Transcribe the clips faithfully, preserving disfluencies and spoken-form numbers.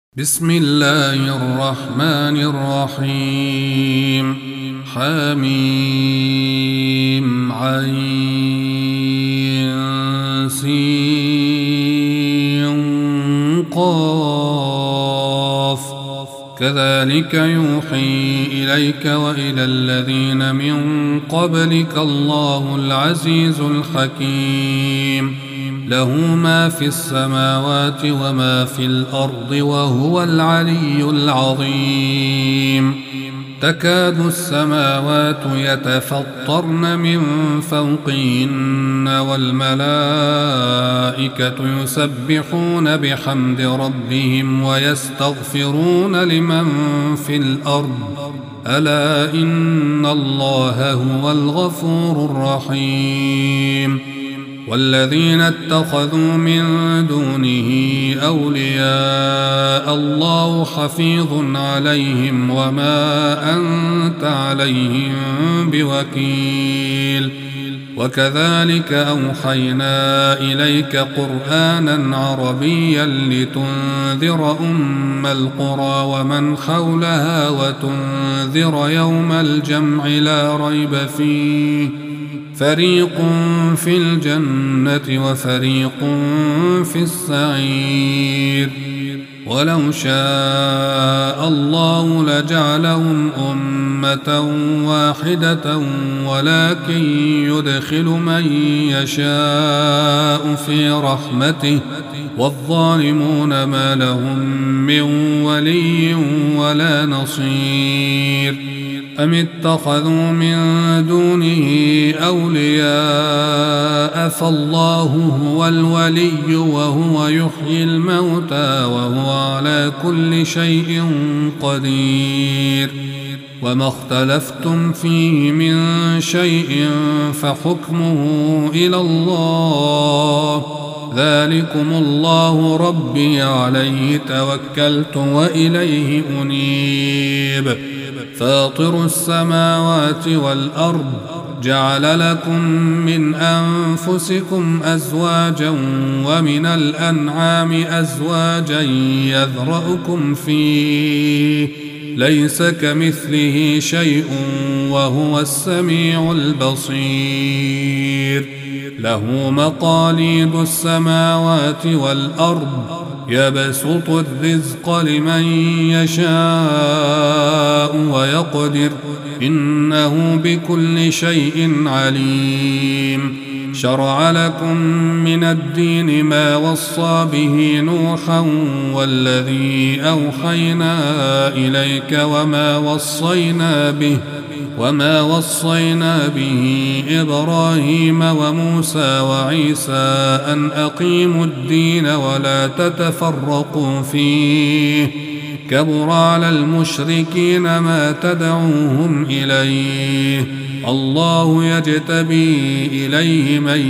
بسم الله الرحمن الرحيم. حميم عين سين قاف. كذلك يوحي إليك وإلى الذين من قبلك الله العزيز الحكيم. له ما في السماوات وما في الأرض وهو العلي العظيم. تكاد السماوات يتفطرن من فوقهن والملائكة يسبحون بحمد ربهم ويستغفرون لمن في الأرض ألا إن الله هو الغفور الرحيم. والذين اتخذوا من دونه أولياء الله حفيظ عليهم وما أنت عليهم بوكيل. وكذلك أوحينا إليك قرآنا عربيا لتنذر أم القرى ومن حولها وتنذر يوم الجمع لا ريب فيه فريق في الجنة وفريق في السعير. ولو شاء الله لجعلهم أمة واحدة ولكن يدخل من يشاء في رحمته والظالمون ما لهم من ولي ولا نصير. أم اتخذوا من دونه أولياء فالله هو الولي وهو يحيي الموتى وهو على كل شيء قدير. وما اختلفتم فيه من شيء فحكمه إلى الله ذلكم الله ربي عليه توكلت وإليه أنيب. فاطر السماوات والأرض جعل لكم من أنفسكم أزواجا ومن الأنعام أزواجا يذرأكم فيه ليس كمثله شيء وهو السميع البصير. له مقاليد السماوات والأرض يبسط الرزق لمن يشاء ويقدر إنه بكل شيء عليم. شرع لكم من الدين ما وصى به نوحا والذي أوحينا إليك وما وصينا به وما وصينا به إبراهيم وموسى وعيسى أن أقيموا الدين ولا تتفرقوا فيه كبر على المشركين ما تدعوهم إليه. الله يجتبي إليه من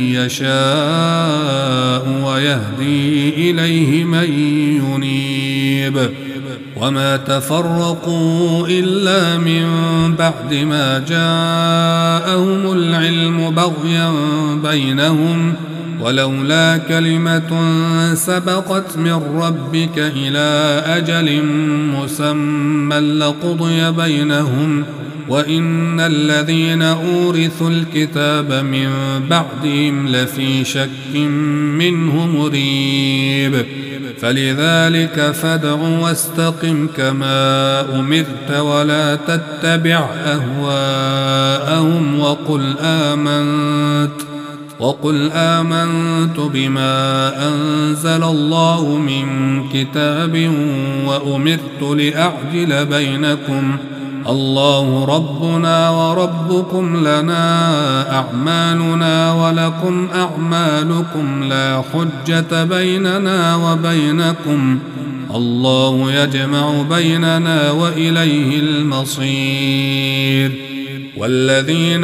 يشاء ويهدي إليه من ينيب. وما تفرقوا إلا من بعد ما جاءهم العلم بغيا بينهم ولولا كلمة سبقت من ربك إلى أجل مسمى لقضي بينهم وإن الذين أورثوا الكتاب من بعدهم لفي شك منه مريب. فلذلك فادع واستقم كما أمرت ولا تتبع أهواءهم وقل آمنت وقل آمنت بما أنزل الله من كتاب وأمرت لأعدل بينكم الله ربنا وربكم لنا أعمالنا ولكم أعمالكم لا حجة بيننا وبينكم الله يجمع بيننا وإليه المصير. والذين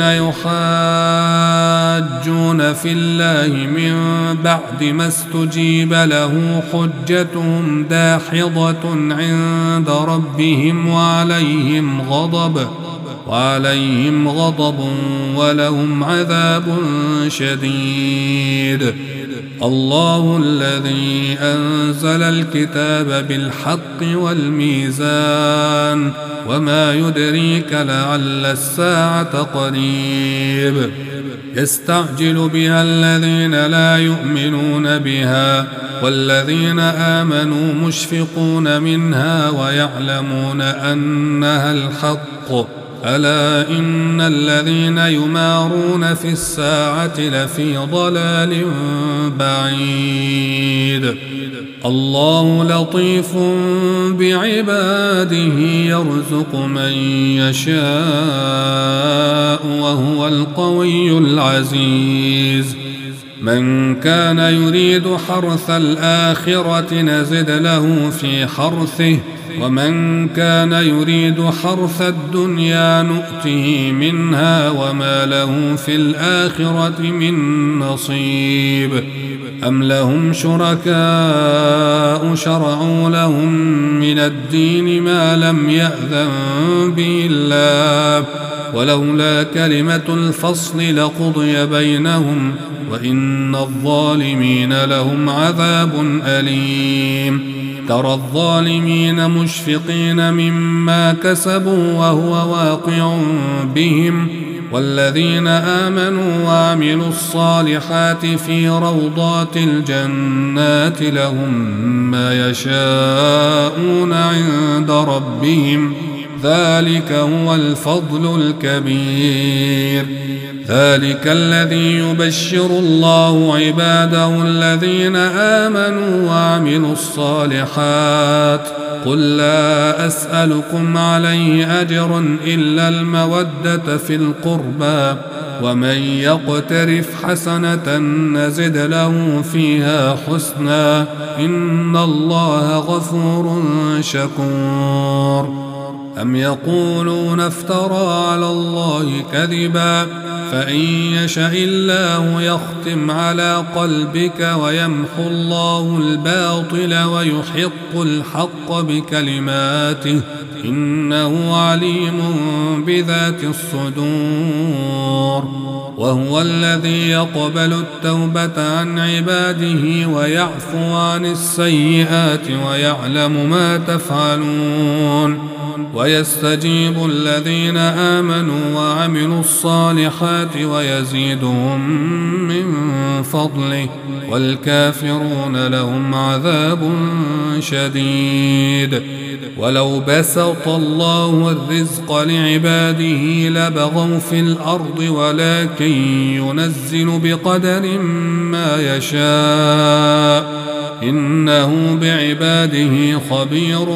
يحاجون في الله من بعد ما استجيب له حجتهم داحضة عند ربهم وعليهم غضب وعليهم غضب ولهم عذاب شديد. الله الذي أنزل الكتاب بالحق والميزان وما يدريك لعل الساعة قريب يستعجل بها الذين لا يؤمنون بها والذين آمنوا مشفقون منها ويعلمون أنها الحق ألا إن الذين يمارون في الساعة لفي ضلال بعيد الله لطيف بعباده يرزق من يشاء وهو القوي العزيز من كان يريد حرث الآخرة نزد له في حرثه ومن كان يريد حرث الدنيا نؤته منها وما له في الآخرة من نصيب أم لهم شركاء شرعوا لهم من الدين ما لم يأذن به الله ولولا كلمة الفصل لقضي بينهم وإن الظالمين لهم عذاب أليم ترى الظالمين مشفقين مما كسبوا وهو واقع بهم والذين آمنوا وعملوا الصالحات في روضات الجنات لهم ما يشاءون عند ربهم ذلك هو الفضل الكبير ذلك الذي يبشر الله عباده الذين آمنوا وعملوا الصالحات قل لا أسألكم عليه أجرا إلا المودة في القربى ومن يقترف حسنة نزد له فيها حسنا إن الله غفور شكور أم يقولون افترى على الله كذبا فإن يشاء الله يختم على قلبك ويمحو الله الباطل ويحق الحق بكلماته إنه عليم بذات الصدور وهو الذي يقبل التوبة عن عباده ويعفو عن السيئات ويعلم ما تفعلون ويستجيب الذين آمنوا وعملوا الصالحات ويزيدهم من فضله والكافرون لهم عذاب شديد ولو بسط الله الرزق لعباده لبغوا في الأرض ولكن ينزل بقدر ما يشاء إنه بعباده خبير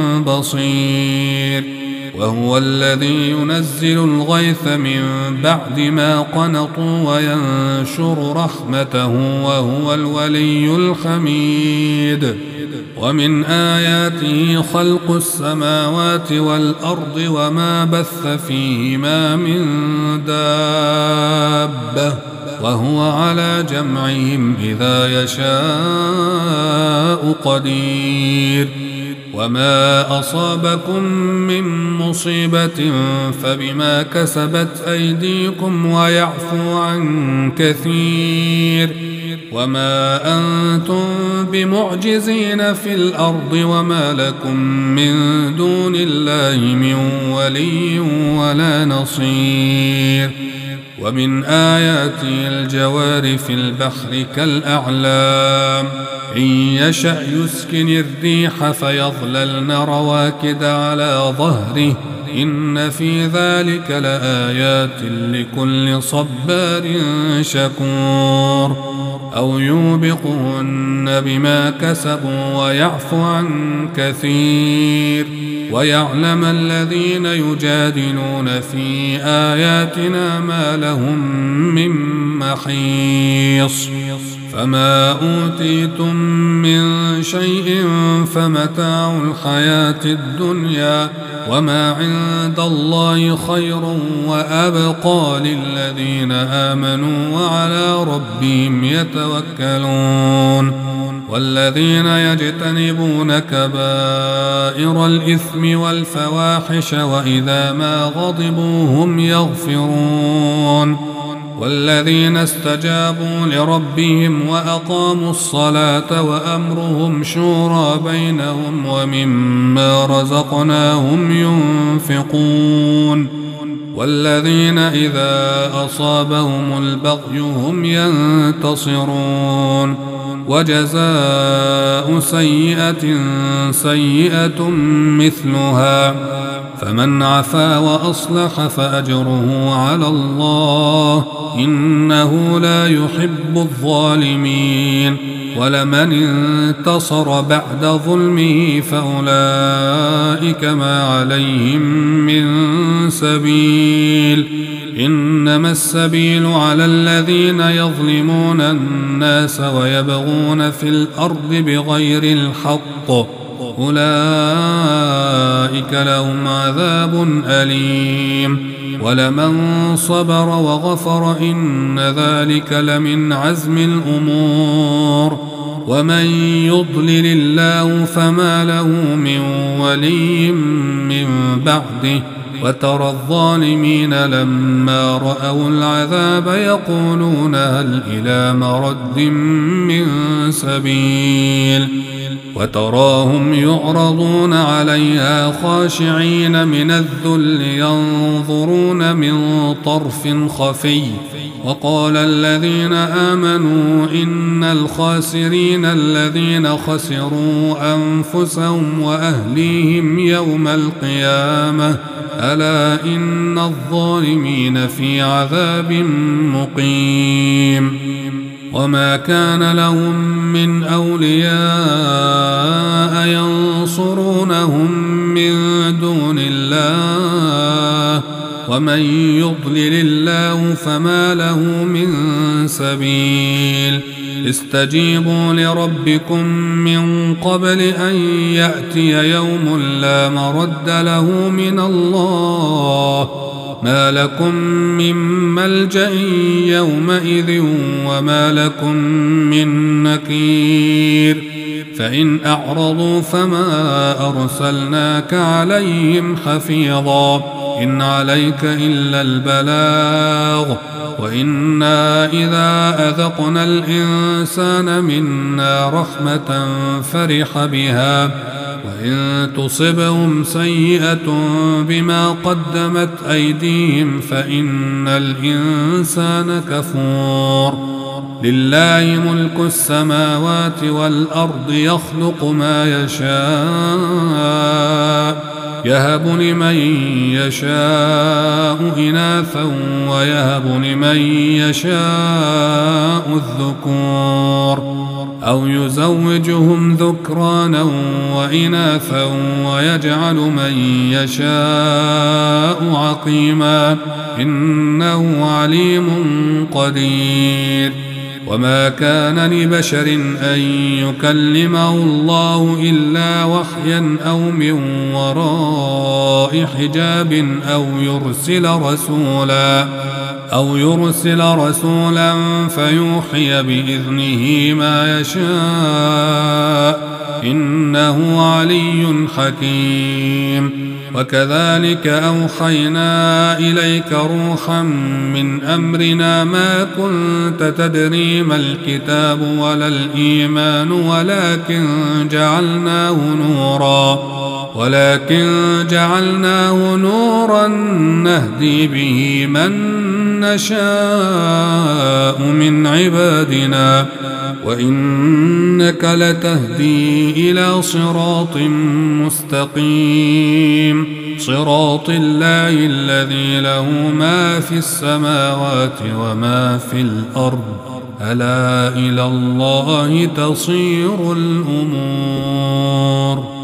بصير وهو الذي ينزل الغيث من بعد ما قنطوا وينشر رحمته وهو الولي الحميد ومن آياته خلق السماوات والأرض وما بث فيهما من دابة وهو على جمعهم إذا يشاء قدير وما أصابكم من مصيبة فبما كسبت أيديكم ويعفو عن كثير وما أنتم بمعجزين في الأرض وما لكم من دون الله من ولي ولا نصير ومن آياته الجوار في البحر كالأعلام إن يشأ يسكن الريح فيظللن رواكد على ظهره إن في ذلك لآيات لكل صبار شكور أو يوبقهن بما كسبوا ويعفو عن كثير ويعلم الذين يجادلون في آياتنا ما لهم من محيص فما أوتيتم من شيء فمتاع الحياة الدنيا وما عند الله خير وأبقى للذين آمنوا وعلى ربهم يتوكلون والذين يجتنبون كبائر الإثم والفواحش وإذا ما غضبوا هم يغفرون والذين استجابوا لربهم وأقاموا الصلاة وأمرهم شورى بينهم ومما رزقناهم ينفقون والذين إذا أصابهم البغي هم ينتصرون وجزاء سيئة سيئة مثلها فمن عفا وأصلح فأجره على الله إنه لا يحب الظالمين ولمن انتصر بعد ظلمه فأولئك ما عليهم من سبيل إنما السبيل على الذين يظلمون الناس ويبغون في الأرض بغير الحق أولئك لهم عذاب أليم ولمن صبر وغفر إن ذلك لمن عزم الأمور ومن يضلل الله فما له من ولي من بعده وترى الظالمين لما رأوا العذاب يقولون هل إلى مرد من سبيل وتراهم يعرضون عليها خاشعين من الذل ينظرون من طرف خفي وقال الذين آمنوا إن الخاسرين الذين خسروا أنفسهم وأهليهم يوم القيامة ألا إن الظالمين في عذاب مقيم وما كان لهم من أولياء ينصرونهم من دون الله ومن يضلل الله فما له من سبيل استجيبوا لربكم من قبل أن يأتي يوم لا مرد له من الله ما لكم من ملجأ يومئذ وما لكم من نكير فإن أعرضوا فما أرسلناك عليهم حفيظا إن عليك إلا البلاغ وإنا إذا أذقنا الإنسان منا رحمة فرح بها وإن تصبهم سيئة بما قدمت أيديهم فإن الإنسان كفور لله ملك السماوات والأرض يخلق ما يشاء يهب لمن يشاء إناثا ويهب لمن يشاء الذكور أو يزوجهم ذكرانا وإناثا ويجعل من يشاء عقيما إنه عليم قدير وما كان لبشر أن يكلمه الله إلا وحيا أو من وراء حجاب أو يرسل رسولا أو يرسل رسولا فيوحي بإذنه ما يشاء إنه علي حكيم وكذلك أوحينا إليك روحا من أمرنا ما كنت تدري ما الكتاب ولا الإيمان ولكن جعلناه نورا ولكن جعلناه نورا نهدي به من نشاء من عبادنا وإنك لتهدي إلى صراط مستقيم صراط الله الذي له ما في السماوات وما في الأرض ألا إلى الله تصير الأمور.